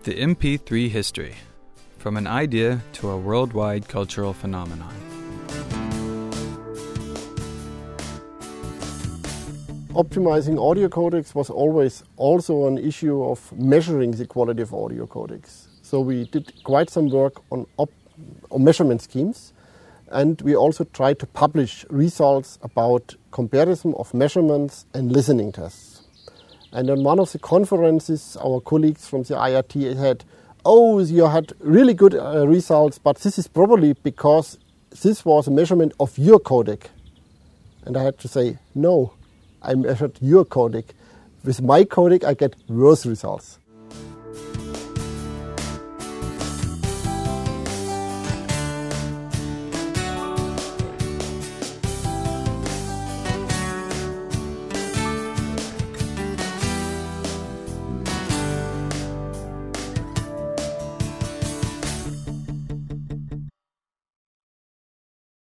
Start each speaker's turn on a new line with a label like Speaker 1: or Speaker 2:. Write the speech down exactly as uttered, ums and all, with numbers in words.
Speaker 1: The M P three history, from an idea to a worldwide cultural phenomenon.
Speaker 2: Optimizing audio codecs was always also an issue of measuring the quality of audio codecs. So we did quite some work on, op- on measurement schemes, and we also tried to publish results about comparison of measurements and listening tests. And on one of the conferences, our colleagues from the I R T said, oh, you had really good uh, results, but this is probably because this was a measurement of your codec. And I had to say, no, I measured your codec. With my codec, I get worse results.